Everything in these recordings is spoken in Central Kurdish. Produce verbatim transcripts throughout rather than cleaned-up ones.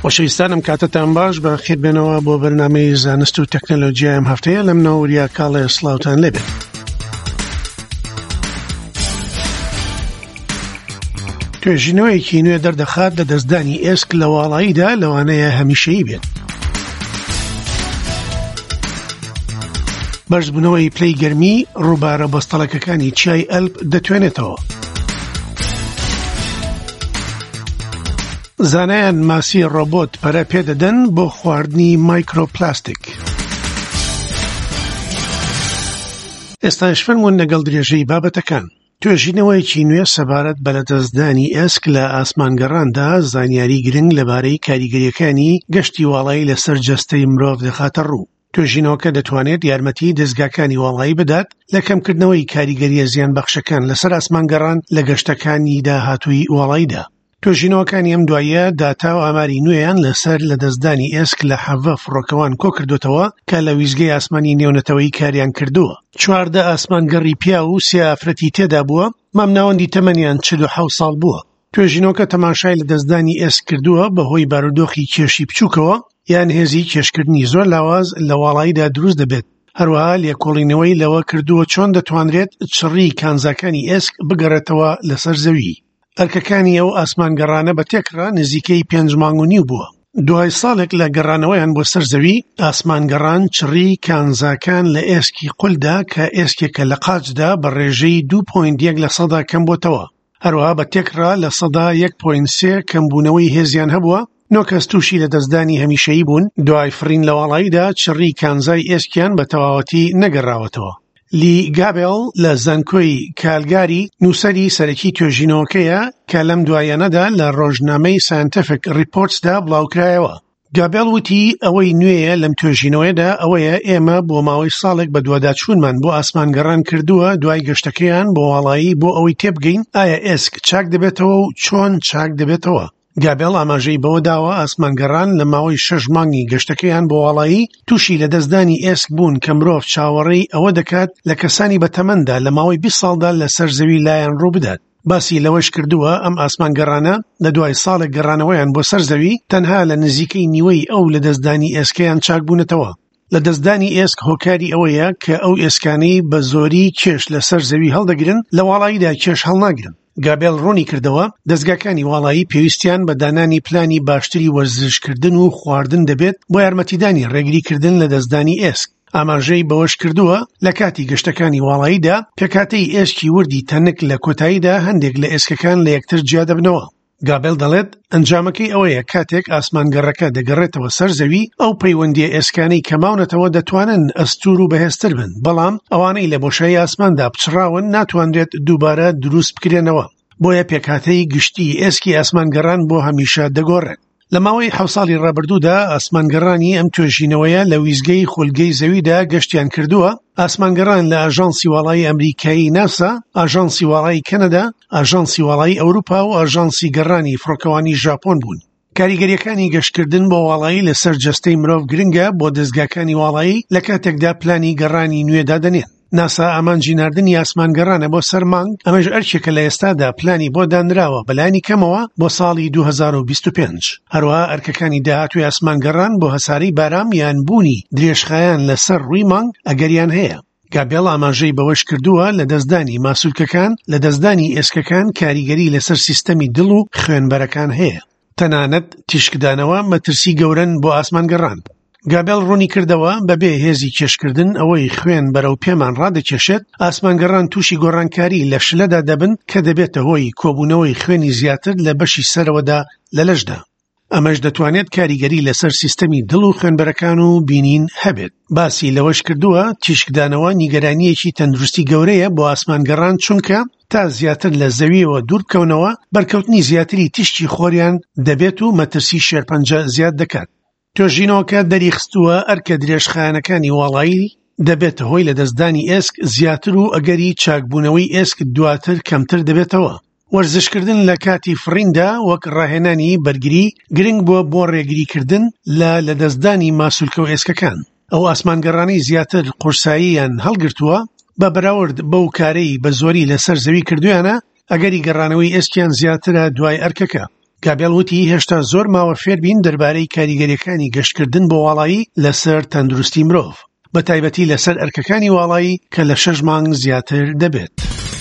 خۆشەویستانم کاتتان باش بە خێربێنەوە بۆ بەرنامەی زانست و تەکنۆلۆژیا ئەم هەفتەیە لەم ناوەریە کاڵێ سڵاوتان لێبێت. توێژینەوەیەکی نوێ دەردەخات لە دەستدانی ئێسک لە واڵاییدا لەوانەیە هەمیشەیی بێت. بەرزبوونەوەی پلەی گەرمی ڕووبارە بەستەڵەکەکانی چیای ئەلپ دەتوێنێتەوە. زانایان ماسی ڕۆبۆت پەرە پێدەدەن بۆ خواردنی مایکرۆپلاستیک. ئێستاش فەرموون لەگەڵ درێژەی بابەتەکان. توێژینەوەیەکی نوێ سەبارەت بە لەدەستدانی ئێسک لە ئاسمانگەڕاندا زانیاری گرنگ لەبارەی کاریگەریەکانی گەشتی واڵایی لەسەر جەستەی مرۆڤ دەخاتە ڕوو. توێژینەوەکە دەتوانێت یارمەتی دەستگاکانی واڵایی بدات لە کەمکردنەوەی کاریگەریە زیانبەخشەکان لەسەر ئاسمانگەڕان لە گەشتەکانی داهاتووی واڵاییدا. توێژینەوەکانی ئەم دوایە داتا و ئاماری نوێیان لەسەر لە دەستدانی ئێسک لە حەڤە فڕۆکەوان کۆ کردوتەوە کە لە ویزگەی ئاسمانی نێونەتەوەی کاریان کردووە. چواردە ئاسمانگەڕی پیا و سێ ئافرەتی تێدا بووە، مامناوەندی تەمەنیان چل و حەوت ساڵ بووە. توێژینەوەکە تەماشای لە دەستدانی ئێسک کردووە بەهۆی بارودۆخی کێشی بچووکەوە یان هێزی کێشکردنی زۆر لاواز لە واڵاییدا دروست دەبێت. هەروەها لێکۆڵینەوەی لەوە کردووە چۆن دەتوانرێت چڕی کانزاکانی ئێسک بگەڕێتەوە لەسەر زەوی. ئەرکەکانی ئەو ئاسمانگەڕانە بە تێکڕا نزیکەی پێنج مانگ و نیو بووە. دوای ساڵێک لە گەڕانەوەیان بۆ سەر زەوی، ئاسمانگەڕان چڕی کانزاکان لە ئێسکی قولدا کە ئێسکێکە لە قاچدا بە ڕێژەی دوو پۆینت یەک لە سەدا کەم بۆتەوە. هەروەها بە تێکڕا لە سەدا یەک پۆینت سێ کەمبوونەوەی هێزیان هەبووە. نۆ کەس تووشی لە دەستدانی هەمیشەیی بوون. دوای فرین لە واڵاییدا چڕی کانزای ئێسکیان بە تەواوەتی نەگەڕاوەتەوە. لی گابێل لە زانکۆی کالگاری نووسەری سەرەکی توێژینەوەکەیە کە لەم دوایەنەدا لە ڕۆژنامەی ساینتیفیک ریپۆرتسدا بڵاوکرایەوە. گابێل وتی ئەوەی نوێیە لەم توێژینەوەیەدا ئەوەیە ئێمە بۆ ماوەی ساڵێک بە دوواداچوونمان بۆ ئاسمانگەڕان کردووە دوای گەشتەکەیان بۆ واڵایی بۆ ئەوەی تێبگەین ئایا ئێسک چاک دەبێتەوە و چۆن چاک دەبێتەوە. گابێل ئاماژەی بەوە داوە ئاسمانگەڕان لە ماوەی شەش مانگی گەشتەکەیان بۆ واڵایی تووشی لە دەستدانی ئێسک بوون کە مرۆڤ چاوەڕێی ئەوە دەکات لە کەسانی بەتەمەندا لە ماوەی بیست ساڵدا لەسەر زەوی لایەن ڕوو بدات. باسی لەوەش کردووە ئەم ئاسمانگەڕانە لە دوای ساڵێک گەڕانەوەیان بۆ سەر زەوی تەنها لە نزیکەی نیوەی ئەو لە دەستدانی ئێسکەیان چاک بوونەتەوە. لە دەستدانی ئێسک هۆکاری ئەوەیە کە ئەو ئێسکانەی بە زۆری کێش لەسەر زەوی هەڵدەگرن لە واڵاییدا کێش هەڵناگرن. گابێل ڕوونی کردەوە دەستگاکانی واڵایی پێویستیان بە دانانی پلانی باشتری وەرزشکردن و خواردن دەبێت بۆ یارمەتیدانی ڕێگریکردن لە دەستدانی ئێسک. ئاماژەی بەوەش کردووە لە کاتی گەشتەکانی واڵاییدا پێکاتەی ئێسکی وردی تەنک لە کۆتاییدا هەندێک لە ئێسکەکان لە یەکتر جیا دەبنەوە. گابێل دەڵێت ئەنجامەکەی ئەوەیە کاتێک ئاسمانگەڕەکە دەگەڕێتەوە سەر زەوی ئەو پەیوەندیە ئێسکانەی کەماونەتەوە دەتوانن ئەستور و بەهێزتر بن، بەڵام ئەوانەی لە بۆشایی ئاسماندا پچڕاون ناتوانرێت دووبارە دروست بکرێنەوە. بۆیە پێکاتەی گشتی ئێسکی ئاسمانگەڕان بۆ هەمیشە دەگۆڕێت. لە ماوەی حەوت ساڵی ڕابردوودا ئاسمانگەڕانی ئەم توێژینەوەیە لە ویزگەی خولگەی زەویدا گەشتیان کردووە. ئاسمانگەڕان لە ئاژانسی واڵایی ئەمریکایی ناسا، ئاژانسی واڵایی کەنەدا، ئاژانسی واڵایی ئەوروپا و ئاژانسی گەڕانی فڕۆکەوانی ژاپۆن بوون. کاریگەریەکانی گەشتکردن بۆ واڵایی لەسەر جەستەی مرۆڤ گرنگە بۆ دەستگاکانی واڵایی لە کاتێکدا پلانی گەڕانی نوێدا دەنێن. ناسا ئامانجی ناردنی ئاسمانگەڕانە بۆ سەر مانگ، ئەمەش ئەرکێکە لە ئێستادا پلانی بۆ دانراوە بەلانی کەمەوە بۆ ساڵی دوو هەزار و بیست و پێنج. هەروەها ئەرکەکانی داهاتووی ئاسمانگەڕان بۆ هەساری بارام یان بوونی درێژخایان لەسەر ڕووی مانگ ئەگەریان هەیە. گابێل ئاماژەی بەوەش کردووە لە دەستدانی ماسوولکەکان لە دەستدانی ئێسکەکان کاریگەری لەسەر سیستەمی دڵ و خوێنبەرەکان هەیە. تەنانەت تیشکدانەوە مەترسی گەورن بۆ ئاسمانگەڕان. گابێل ڕوونی کردەوە بەبێ هێزی کێشکردن ئەوەی خوێن بەرەو پێمان ڕادەکێشێت ئاسمانگەڕان تووشی گۆڕانکاری لە شلەدا دەبن کە دەبێتە هۆی کۆبوونەوەی خوێنی زیاتر لە بەشی سەرەوەدا لە لەشدا. ئەمەش دەتوانێت کاریگەری لەسەر سیستەمی دڵ و خوێنبەرەکان و بینین هەبێت. باسی لەوەش کردووە تیشکدانەوە نیگەرانیەکی تەندروستی گەورەیە بۆ ئاسمانگەڕان چونکە تا زیاتر لە زەویەوە دوور بکەونەوە بەرکەوتنی زیاتری تیشکی خۆریان دەبێت و مەترسی شێرپەنجە زیاد دەکات. توێژینەوەکە دەریخستووە ئەرکە درێژخایەنەکانی واڵایی دەبێتە هۆی لە دەستدانی ئێسک زیاتر و ئەگەری چاکبوونەوەی ئێسک دواتر کەمتر دەبێتەوە. وەرزشکردن لە کاتی فڕیندا وەک ڕاهێنانی بەرگری گرنگ بووە بۆ ڕێگریکردن لە لە دەستدانی ماسوولکە و ئێسکەکان. ئەو ئاسمانگەڕانەی زیاتر قورساییان هەڵگرتووە بە بەراورد بەو کارەی بە زۆری لەسەر زەوی کردویانە ئەگەری گەڕانەوەی ئێسکیان زیاترە دوای ئەرکەکە. گابێڵ وتی هێشتا زۆر ماوە فێربین دەربارەی کاریگەریەکانی گەشتکردن بۆ واڵایی لەسەر تەندروستی مرۆڤ، بە تایبەتی لەسەر ئەرکەکانی واڵایی کە لە شەش مانگ زیاتر دەبێت.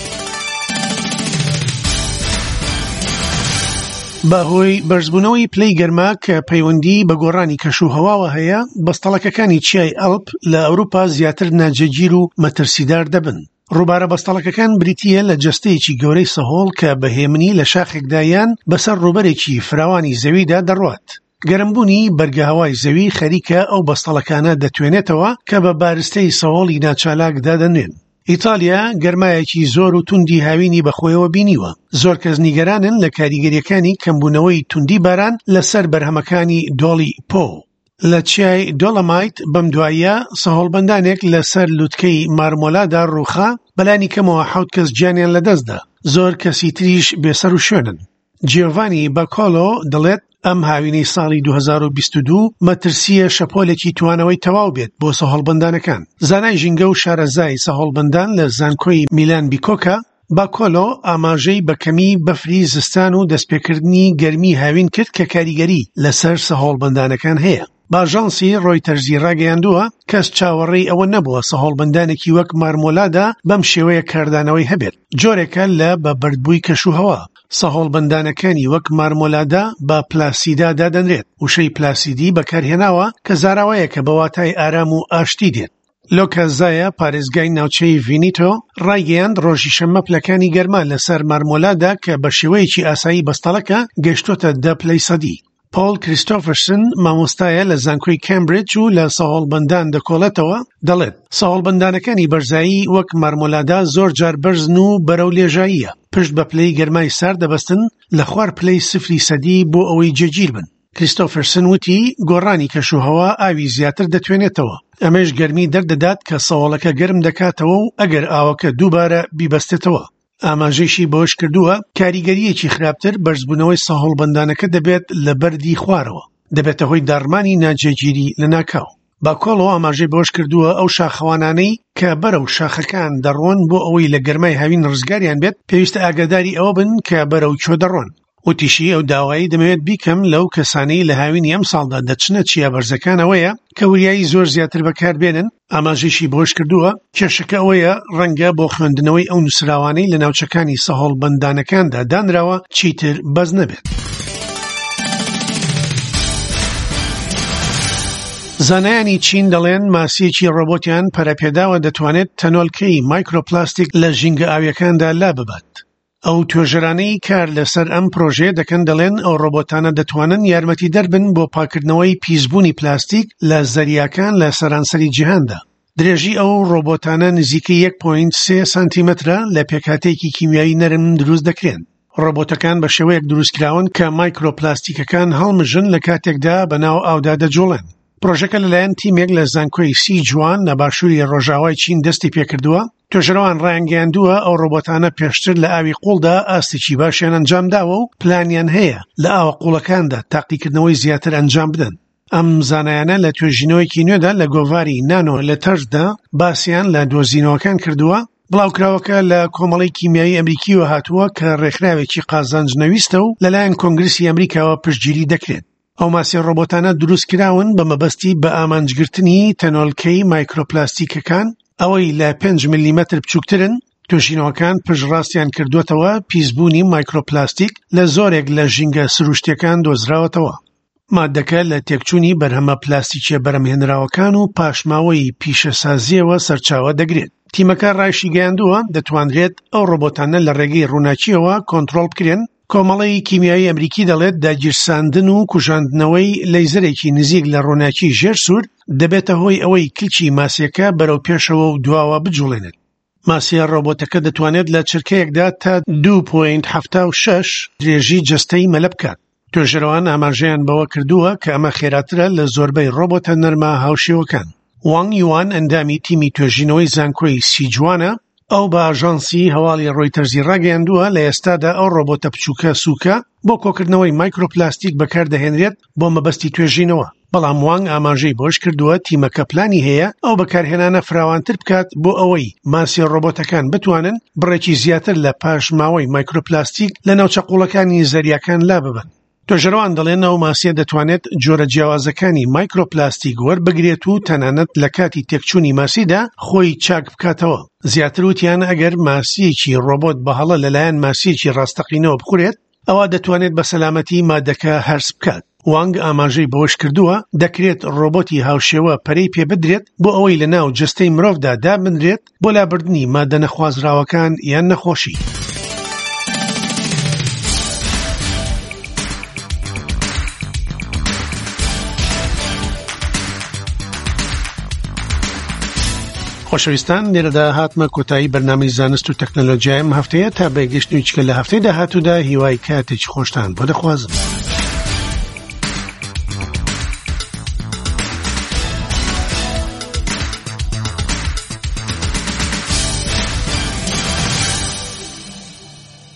بەهۆی بەرزبوونەوەی پلەی گەرما کە پەیوەندی بە گۆڕانی کەشوهەواوە هەیە، بەستەڵەکەکانی چیای ئەڵپ لە ئەوروپا زیاتر ناجێگیر و مەترسیدار دەبن. ڕووبارە بەستەڵەکەکان بریتیە لە جەستەیەکی گەورەی سەهۆڵ کە بەهێمنی لە شاخێکدایان بەسەر ڕووبەرێکی فراوانی زەویدا دەڕوات. گەرمبوونی بەرگەهەوای زەوی خەریکە ئەو بەستەڵەکانە دەتوێنێتەوە کە بە بارستەی سەهۆڵی ناچالاکدا دەنێن. ئیتالیا گەرمایەکی زۆر و توندی هاوینی بەخۆیەوە بینیوە. زۆر کەس نیگەرانن لە کاریگەریەکانی کەمبوونەوەی توندی باران لەسەر بەرهەمەکانی دۆڵی پۆ. لە چیای دۆڵەمایت بەم دواییە سەهۆڵبەندانێک لەسەر لووتکەی مارمۆلادا ڕووخا، بەلانی کەمەوە حەوت کەس گیانیان لەدەستدا. زۆر کەسی تریش بێسەر و شوێنن. جیۆڤانی باکۆلۆ دەڵێت ئەم هاوینەی ساڵی دوو هەزار و بیست و دوو مەترسیە شەپۆلێکی توانەوەی تەواو بێت بۆ سەهۆڵبەندانەکان. زانای ژینگە و شارەزای سەهۆڵبەندان لە زانکۆی میلان بیکۆکە، باکۆلۆ ئاماژەی بەکەمی بەفری زستان و دەستپێکردنی گەرمی هاوین کرد کە کاریگەری لەسەر سەهۆڵبەندانەکان هەیە. باژانسی ڕۆیتەرزی ڕاگەیاندووە کەس چاوەڕێی ئەوە نەبووە سەهۆڵبەندانێکی وەک مارمۆلادا بەم شێوەیە کاردانەوەی هەبێت. جۆرێکە لە بەبەردبووی کەشوهەوا. سەهۆڵبەندانەکانی وەک مارمۆلادا بە پلاسیدا دادەنرێت. وشەی پلاسیدی بەکارهێناوە کە زاراوەیە کە بە واتای ئارام و ئاشتی دێت. لۆکازایە پارێزگای ناوچەی ڤینیتۆ ڕایگەیاند ڕۆژی شەممە پلەکانی گەرما لەسەر مارمۆلادا کە بە شێوەیەکی ئاسایی بەستەڵەکە گەیشتۆتە دە پلەی سەدی. پۆل کریستۆفرسن مامۆستایە لە زانکۆی کەمبریج و لە سەهۆڵبەندان دەکۆڵێتەوە، دەڵێت سەهۆڵبەندانەکانی بەرزایی وەک مارمۆلادا زۆر جار بەرزن و بەرەو لێژاییە. پشت بە پلەی گەرمای سار دەبەستن لە خوار پلەی سفری سەدی بۆ ئەوەی جێگیر بن. کریستۆفرسن وتی گۆڕانی کەشوهەوا ئاوی زیاتر دەتوێنێتەوە. ئەمەش گەرمی دەردەدات کە سەهۆڵەکە گەرم دەکاتەوە و ئەگەر ئاوەکە دووبارە بیبەستێتەوە. ئاماژەیشی بۆش کردووە کاریگەریەکی خراپتر بەرزبوونەوەی سەهۆڵبەندانەکە دەبێت لە بەردی خوارەوە، دەبێتە هۆی داڕمانی ناجێگیری لە ناکاو. باکۆڵۆ ئاماژەی بۆش کردووە ئەو شاخەوانانەی کە بەرەو شاخەکان دەڕۆن بۆ ئەوەی لە گەرمای هاوین ڕزگاریان بێت پێویستە ئاگاداری ئەوە بن کە بەرەو چۆ دەڕۆن. وتیشی ئەو داوایی دەمەوێت بیکەم لەو کەسانەی لە هاوینی ئەم ساڵدا دەچنە چیا بەرزەکانەوەیە کە وریایی زۆر زیاتر بەکاربێنن. ئاماژەیشی بۆش کردووە کێشەکە ئەوەیە ڕەنگە بۆ خوێندنەوەی ئەو نووسراوانەی لە ناوچەکانی سەهۆڵبەندانەکاندا دانراوە چیتر بەز نەبێت. زانایانی چین دەڵێن ماسیەکی ڕۆبۆتیان پەرەپێداوە دەتوانێت تەنۆلکەی مایکرۆپلاستیک لە ژینگە ئاویەکاندا لا ببات. ئەو توێژەرانەی کار لەسەر ئەم پرۆژێ دەکەن دەڵێن ئەو ڕۆبۆتانە دەتوانن یارمەتی دەربن بۆ پاکردنەوەی پیسبوونی پلاستیک لە زەریاکان لە سەرانسەری جیهاندا. درێژی ئەو ڕۆبۆتانە نزیکەی یەک پۆینت سێ سانتیمەترە لە پێکهاتێکی کیمیایی نەرم دروست دەکرێن. ڕۆبۆتەکان بە شێوەیەک دروستکراون کە مایکرۆپلاستیکەکان هەڵمژن لە کاتێکدا بەناو ئاودا دەجوڵێن. پرۆژەکە لەلایەن تیمێک لە زانکۆی سیجوان لە باشووری ڕۆژاوای چین دەستی پێکردووە. توێژەرەوان ڕایانگەیاندووە ئەو ڕۆبۆتانە پێشتر لە ئاوی قوڵدا ئاستێکی باشیان ئەنجامداوە و پلانیان هەیە لە ئاوە قوڵەکاندا تاقیکردنەوەی زیاتر ئەنجام بدەن. ئەم زانایانە لە توێژینەوەیکی نوێدا لە گۆڤاری نانۆ لە تەرزدا باسییان لە دۆزینەوەکان کردووە. بڵاوکراوەکە لە کۆمەڵی کیمیایی ئەمریکیوە هاتووە کە ڕێکخراوێکی قازانجنەویستە و لەلایەن کۆنگرسی ئەمریکاوە پشتگیری دەکرێت. ئەو ماسی ڕۆبۆتانە دروستکراون بە مەبەستی بە ئامانجگرتنی تەنۆلکەی مایکرۆپلاستیکەکان، ئەوەی لە پێنج میلیمەتر بچووکترن. توێژینەوەکان پشتڕاستیان کردوێتەوە پیسبوونی مایکرۆپلاستیک لە زۆرێک لە ژینگە سروشتیەکان دۆزراوەتەوە. مادەکە لە تێکچوونی بەرهەمە پلاستیکیە بەرەمهێنراوەکان و پاشماوەی پیشەسازیەوە سەرچاوە دەگرێت. تیمەکە ڕایشی گەیاندووە دەتوانرێت ئەو ڕۆبۆتانە لە ڕێگەی ڕووناکیەوە کۆنتڕۆڵ بکرێن. کۆمەڵی کیمیایی ئەمریکی دەڵێت داگیرساندن و کوژاندنەوەی لەیزەرێکی نزیک لە ڕووناکی ژێر سوور دەبێتە هۆی ئەوەی کلچی ماسیەکە بەرەو پێشەوە و دواوە بجوڵێنێت. ماسیە ڕۆبۆتەکە دەتوانێت لە چرکەیەکدا تا دوو پۆینت هەفتە و شەش درێژی جەستەی مەلە بکات. توێژەرەوان ئاماژەیان بەوە کردووە کە ئەمە خێراترە لە زۆربەی ڕۆبۆتە نەرمە هاوشێوەکان. وانگ یوان ئەندامی تیمی توێژینەوەی زانکۆی سیجوانە، ئەو بە ئاژانسی هەواڵی ڕۆیتەرزی ڕاگەیاندووە لە ئێستادا ئەو ڕۆبۆتە بچووکە سووکە بۆ کۆکردنەوەی مایکرۆپلاستیک بەکاردەهێنرێت بۆ مەبەستی توێژینەوە. بەڵام وانگ ئاماژەی بۆش کردووە تیمەکە پلانی هەیە ئەو بەکارهێنانە فراوانتر بکات بۆ ئەوەی ماسی ڕۆبۆتەکان بتوانن بڕێکی زیاتر لە پاش ماوەی مایکرۆپلاستیک لە ناوچە قوڵەکانی زەریاکان لا ببن. توێژەرەوان دەڵێن ئەو ماسیە دەتوانێت جۆرە جیاوازەکانی مایکرۆپلاستیک وەربگرێت و تەنانەت لە کاتی تێکچوونی ماسیدا خۆی چاک بکاتەوە. زیاتر وتیان ئەگەر ماسیەکی ڕۆبۆت بەهەڵە لەلایەن ماسیەکی ڕاستەقینەوە بخورێت، ئەوە دەتوانێت بە سەلامەتی مادەکە هەرس بکات. وانگ ئاماژەی بەوەش کردووە دەکرێت ڕۆبۆتی هاوشێوە پەرەی پێ بدرێت بۆ ئەوەی لە ناو جستەی مرۆڤدا دابنرێت بۆ لابردنی مادە نەخوازراوەکان یان نەخۆشی. خۆشەویستان، لێرەدا هاتمە کۆتایی بەرنامەی زانست و تەکنۆلۆژیای ئەم هەفتەیە تا بەیگەشتنی چکە لە هەفتەی داهاتوودا هیوای کاتێکی خۆشتان بۆ دەخوازم.